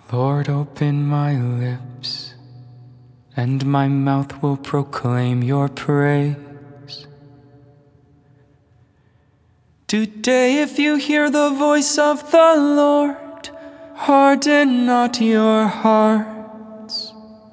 Lord, open my lips, and my mouth will proclaim your praise. Today, if you hear the voice of the Lord, harden not your hearts.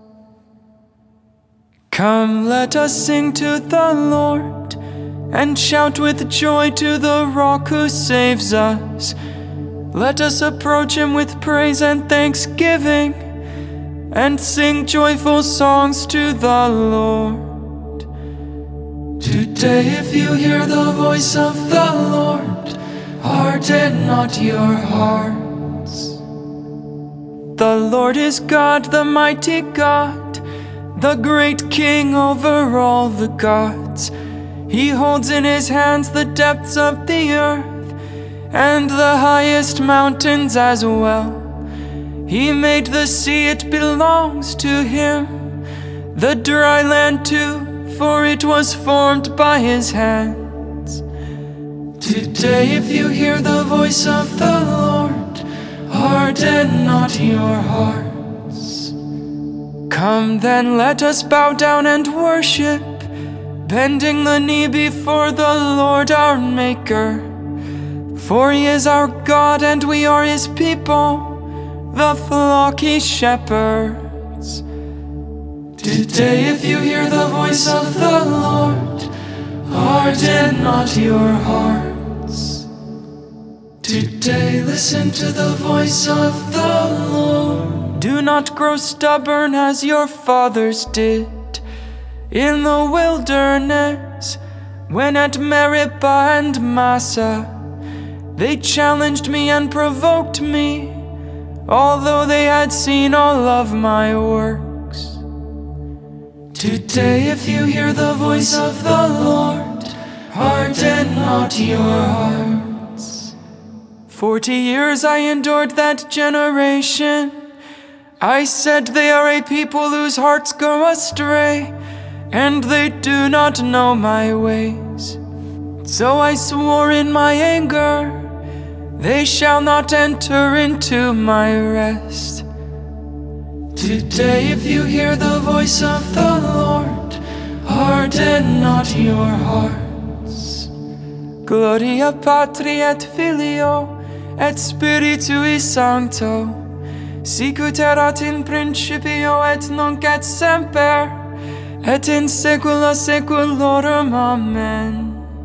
Come, let us sing to the Lord, and shout with joy to the Rock who saves us. Let us approach him with praise and thanksgiving, and sing joyful songs to the Lord. Today, if you hear the voice of the Lord, harden not your hearts. The Lord is God, the mighty God, the great King over all the gods. He holds in his hands the depths of the earth, and the highest mountains as well. He made the sea, it belongs to him, the dry land too, for it was formed by his hands. Today, if you hear the voice of the Lord, harden not your hearts. Come then, let us bow down and worship, bending the knee before the Lord our Maker. For he is our God, and we are his people, the flock he shepherds. Today, if you hear the voice of the Lord, harden not your hearts. Today, listen to the voice of the Lord. Do not grow stubborn as your fathers did in the wilderness, when at Meribah and Massah they challenged me and provoked me, although they had seen all of my works. Today, if you hear the voice of the Lord, harden not your hearts. 40 years I endured that generation. I said, they are a people whose hearts go astray, and they do not know my ways. So I swore in my anger, they shall not enter into my rest. Today, if you hear the voice of the Lord, harden not your hearts. Gloria Patri et Filio et Spiritui Sancto, sicut erat in principio et nunc et semper, et in saecula saeculorum. Amen.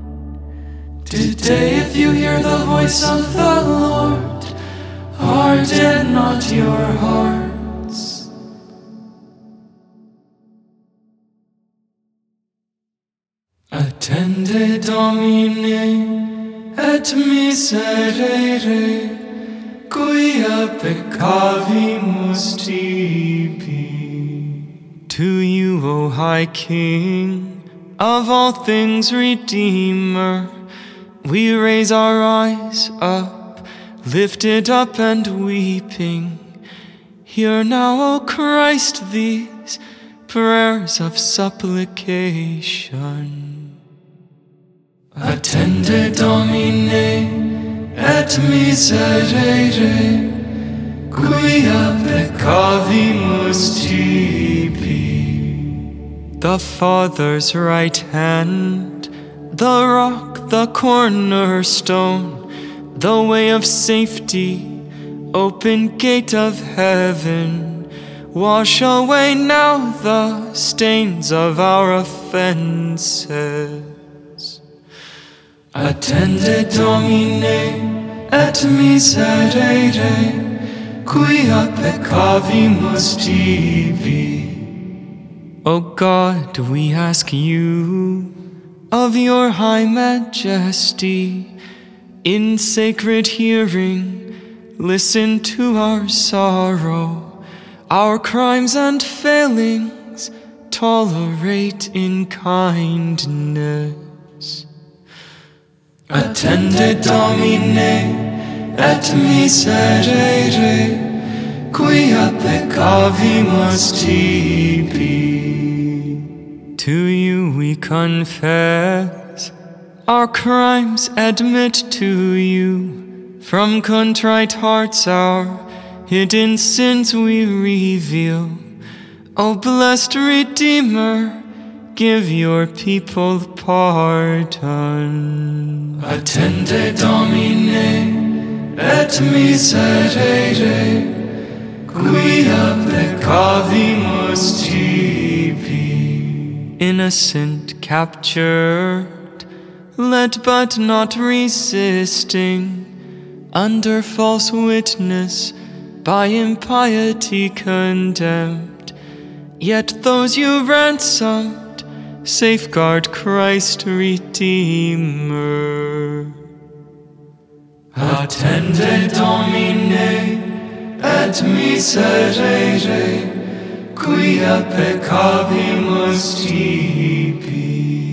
Today, if you hear the voice of the Lord, harden not your hearts. Attende Domine et miserere, quia peccavimus tibi. To you, O High King, of all things Redeemer, we raise our eyes up, lifted up and weeping. Hear now, O Christ, these prayers of supplication. Attende Domine et miserere, quia peccavimus tibi. The Father's right hand, the rock, the cornerstone, the way of safety, open gate of heaven. Wash away now the stains of our offenses. Attende Domine et miserere, quia peccavimus tibi. O God, we ask you, of your high majesty, in sacred hearing, listen to our sorrow, our crimes and failings, tolerate in kindness. Attende Domine et miserere, quia peccavimus tibi. To you we confess, our crimes admit to you, from contrite hearts our hidden sins we reveal. O blessed Redeemer, give your people pardon. Attende Domine, et miserere, quia peccavimus tibi. Innocent captured, led but not resisting, under false witness, by impiety condemned. Yet those you ransomed, safeguard Christ Redeemer. Attende Domine, et miserere, quia peccavimus tibi.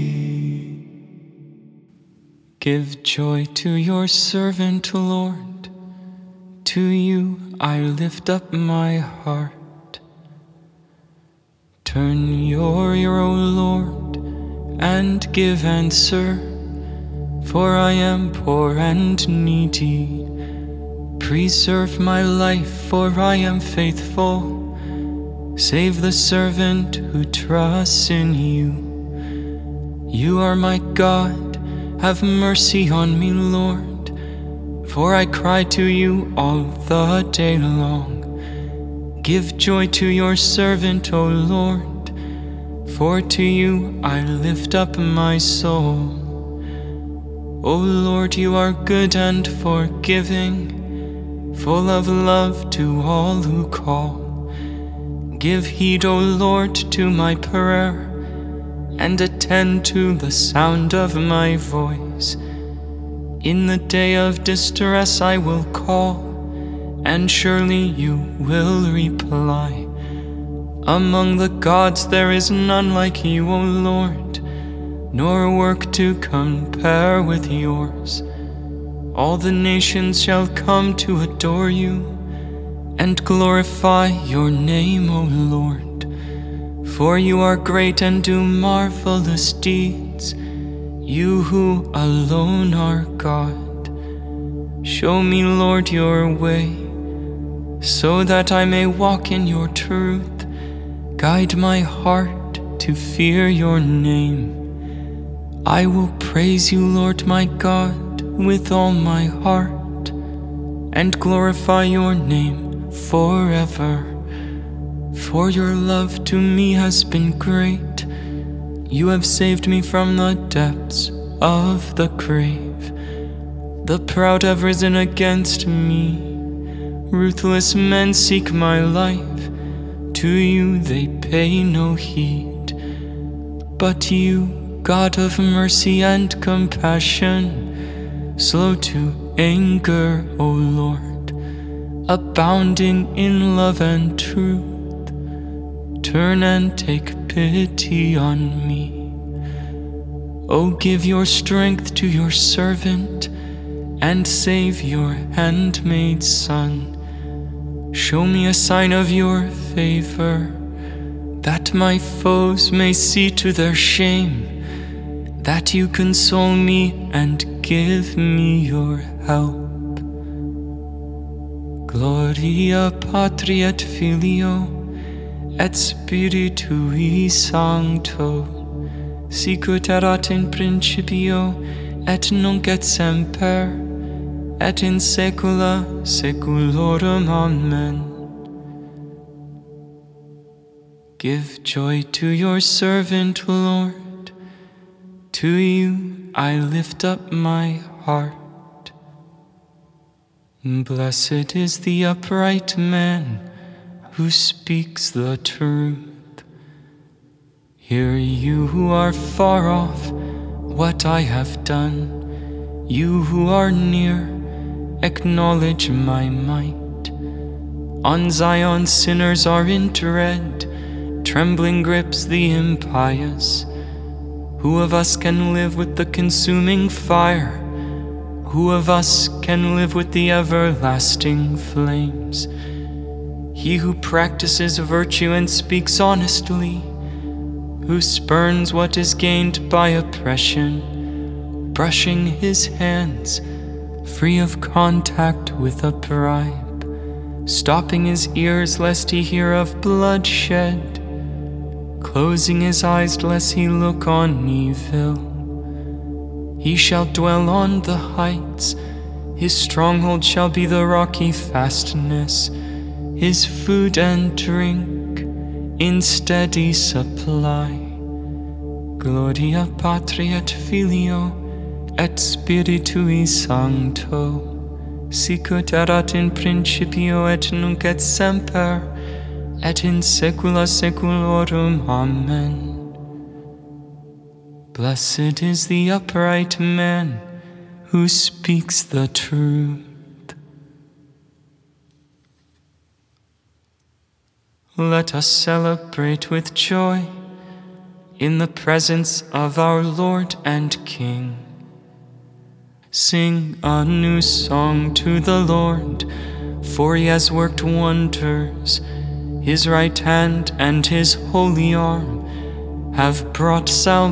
Give joy to your servant, Lord. To you I lift up my heart. Turn your ear, O Lord, and give answer, for I am poor and needy. Preserve my life, for I am faithful. Save the servant who trusts in you. You are my God, have mercy on me, Lord, for I cry to you all the day long. Give joy to your servant, O Lord, for to you I lift up my soul. O Lord, you are good and forgiving, full of love to all who call. Give heed, O Lord, to my prayer, and attend to the sound of my voice. In the day of distress I will call, and surely you will reply. Among the gods there is none like you, O Lord, nor work to compare with yours. All the nations shall come to adore you, and glorify your name, O Lord. For you are great and do marvelous deeds, you who alone are God. Show me, Lord, your way, so that I may walk in your truth. Guide my heart to fear your name. I will praise you, Lord my God, with all my heart, and glorify your name forever. For your love to me has been great. You have saved me from the depths of the grave. The proud have risen against me. Ruthless men seek my life. To you they pay no heed. But you, God of mercy and compassion, slow to anger, O Lord, abounding in love and truth, turn and take pity on me. O give your strength to your servant, and save your handmaid's son. Show me a sign of your favor, that my foes may see to their shame, that you console me and give me your help. Gloria Patri et Filio et Spiritui Sancto, sicut erat in principio, et nunc et semper, et in saecula saeculorum. Amen. Give joy to your servant, Lord. To you I lift up my heart. Blessed is the upright man who speaks the truth. Hear you who are far off what I have done. You who are near, acknowledge my might. On Zion sinners are in dread, trembling grips the impious. Who of us can live with the consuming fire? Who of us can live with the everlasting flames? He who practices virtue and speaks honestly, who spurns what is gained by oppression, brushing his hands free of contact with a bribe, stopping his ears lest he hear of bloodshed, closing his eyes lest he look on evil. He shall dwell on the heights, his stronghold shall be the rocky fastness, his food and drink in steady supply. Gloria Patri et Filio et Spiritui Sancto, sicut erat in principio et nunc et semper, et in saecula saeculorum. Amen. Blessed is the upright man who speaks the truth. Let us celebrate with joy in the presence of our Lord and King. Sing a new song to the Lord, for he has worked wonders. His right hand and his holy arm have brought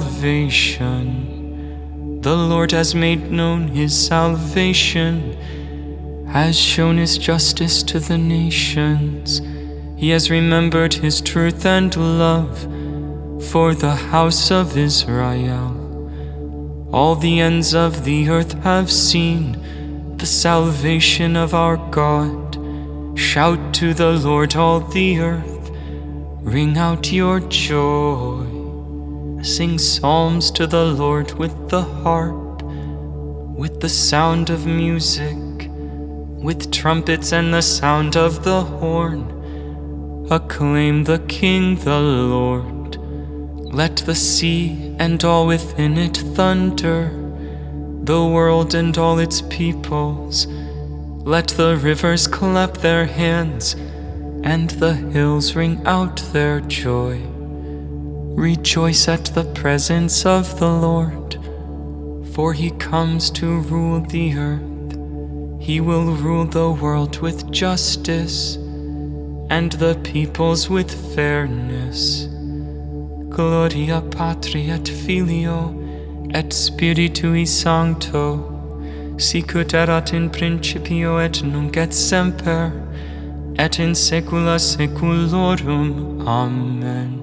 salvation. The Lord has made known his salvation, has shown his justice to the nations. He has remembered his truth and love for the house of Israel. All the ends of the earth have seen the salvation of our God. Shout to the Lord, all the earth, ring out your joy. Sing psalms to the Lord with the harp, with the sound of music, with trumpets and the sound of the horn. Acclaim the King, the Lord. Let the sea and all within it thunder, the world and all its peoples. Let the rivers clap their hands, and the hills ring out their joy. Rejoice at the presence of the Lord, for he comes to rule the earth. He will rule the world with justice, and the peoples with fairness. Gloria Patri et Filio et Spiritui Sancto, sicut erat in principio et nunc et semper, et in saecula saeculorum. Amen.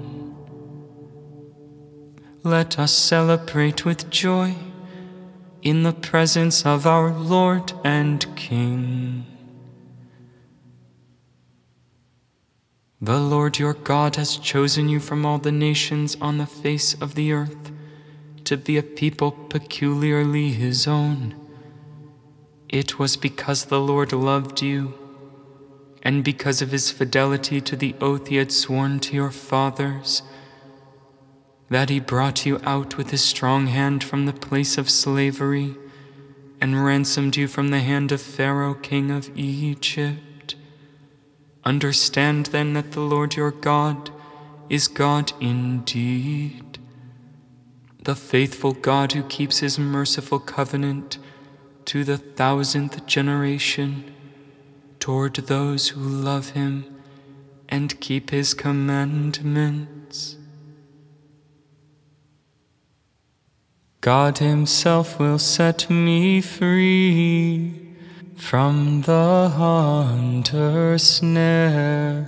Let us celebrate with joy in the presence of our Lord and King. The Lord your God has chosen you from all the nations on the face of the earth to be a people peculiarly his own. It was because the Lord loved you, and because of his fidelity to the oath he had sworn to your fathers, that he brought you out with his strong hand from the place of slavery and ransomed you from the hand of Pharaoh, king of Egypt. Understand then that the Lord your God is God indeed, the faithful God who keeps his merciful covenant to the 1,000th generation toward those who love him and keep his commandments. God himself will set me free from the hunter's snare.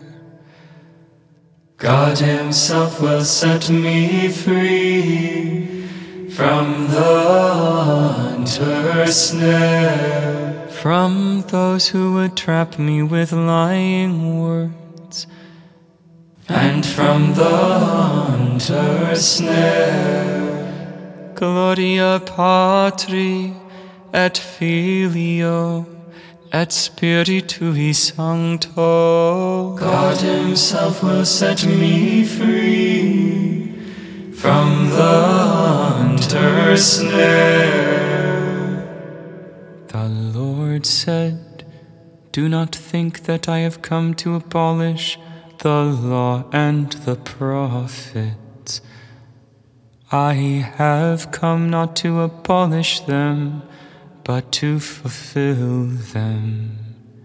God himself will set me free from the hunter's snare, from those who would trap me with lying words, and from the hunter's snare. Gloria Patri et Filio et Spiritui Sancto. God himself will set me free from the hunter's snare. The Lord said, do not think that I have come to abolish the law and the prophets. I have come not to abolish them, but to fulfill them.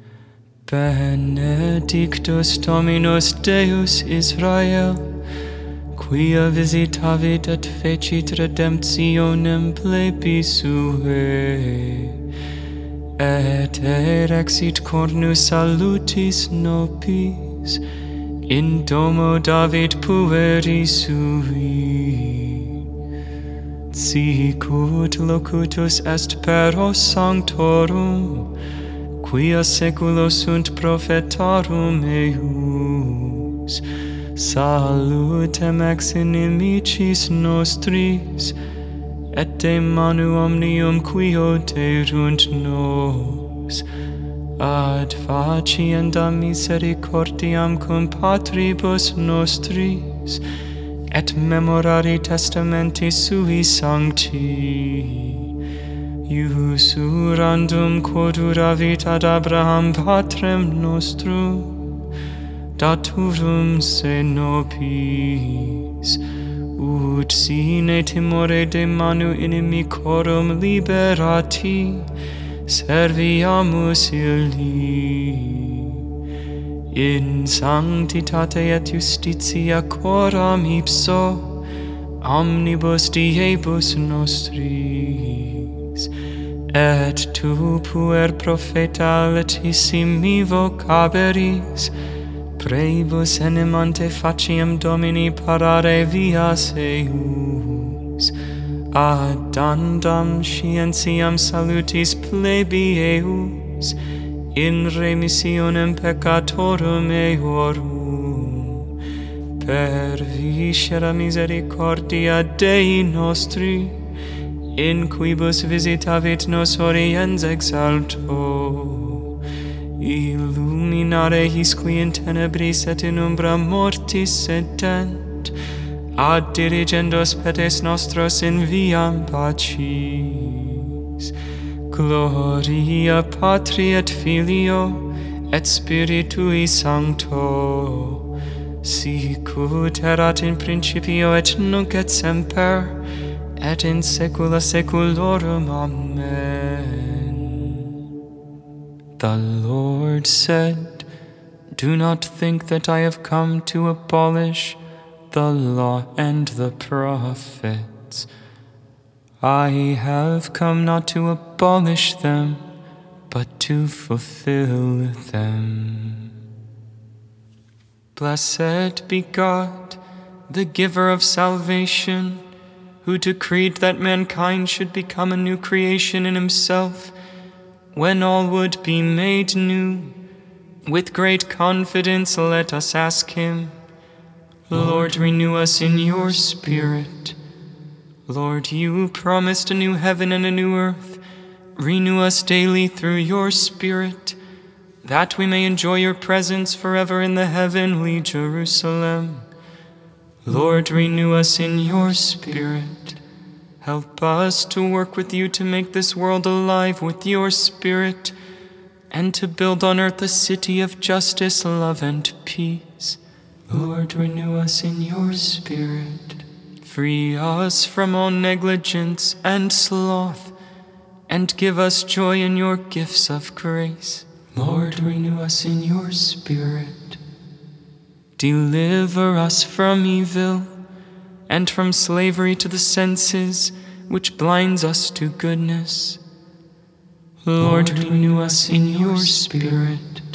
Benedictus Dominus Deus Israel, quia visitavit et fecit redemptionem plebi suae, et erexit cornus salutis nobis in domo David pueri sui. Sicut locutus est per sanctorum, quia seculo sunt prophetarum eius. Salutem ex inimicis nostris, et de manu omnium quio derunt nos, ad facienda misericordiam cum patribus nostris, et memorari testamenti sui sancti, usurandum quod uravit ad Abraham patrem nostrum, daturum se nobis, ut sine timore de manu inimicorum liberati, serviamus illi. In sanctitate et justitia coram ipso, omnibus diebus nostris, et tu puer propheta latissimi vocaberis, Prebus enemante faciem Domini parare vias eius, addandam scientiam salutis plebi eius, in remissionem peccatorum eorum, per viscera misericordia Dei nostri, in quibus visitavit nos oriens exalto, illuminare his qui in tenebris et in umbra mortis sedent, ad dirigendos pedes nostros in viam pacis. Gloria Patri et Filio et Spiritui Sancto, sicut erat in principio et nunc et semper, et in saecula saeculorum. Amen. The Lord said, "Do not think that I have come to abolish the law and the prophets. I have come not to abolish them, but to fulfill them." Blessed be God, the giver of salvation, who decreed that mankind should become a new creation in himself, when all would be made new. With great confidence let us ask him, Lord, renew us in your Spirit. Lord, you promised a new heaven and a new earth. Renew us daily through your Spirit, that we may enjoy your presence forever in the heavenly Jerusalem. Lord, renew us in your Spirit. Help us to work with you to make this world alive with your Spirit, and to build on earth a city of justice, love, and peace. Lord, renew us in your Spirit. Free us from all negligence and sloth, and give us joy in your gifts of grace. Lord, renew us in your Spirit. Deliver us from evil, and from slavery to the senses, which blinds us to goodness. Lord, renew us in your Spirit.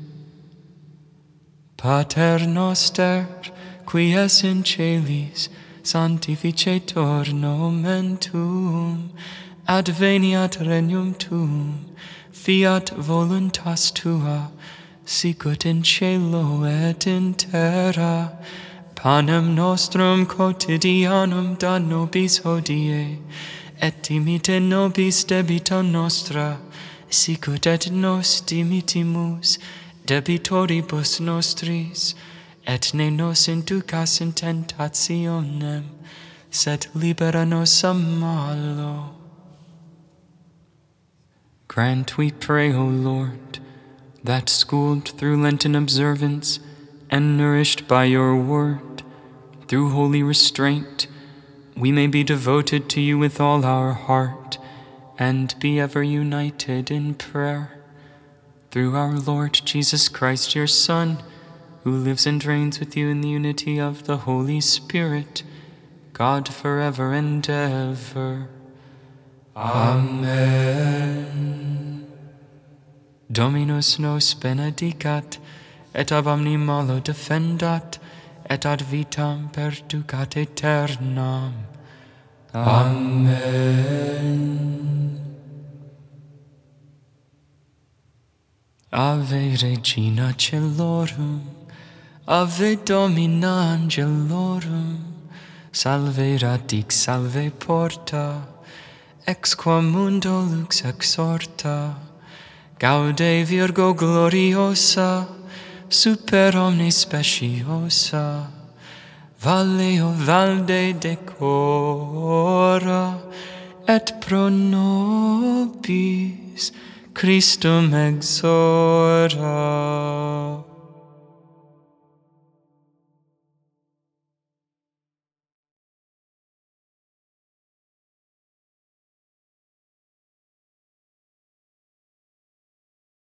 Pater noster, qui es in celis, sanctificetur nomen tuum, adveniat regnum tuum, fiat voluntas tua, sicut in cielo et in terra. Panem nostrum quotidianum da nobis hodie, et dimite nobis debita nostra, sicut et nos dimitimus debitoribus nostris, et ne nos inducas in tentationem, sed libera nos a malo. Grant, we pray, O Lord, that schooled through Lenten observance and nourished by your word, through holy restraint, we may be devoted to you with all our heart, and be ever united in prayer. Through our Lord Jesus Christ, your Son, who lives and reigns with you in the unity of the Holy Spirit, God forever and ever. Amen. Dominus nos benedicat, et ab omni malo defendat, et ad vitam perducat aeternam. Amen. Ave Regina Caelorum, Ave Domina Angelorum, Salve radix, salve porta, ex qua mundo lux exorta, Gaude Virgo gloriosa, super omnes speciosa, Valeo valde decora, et pro nobis Christum exora.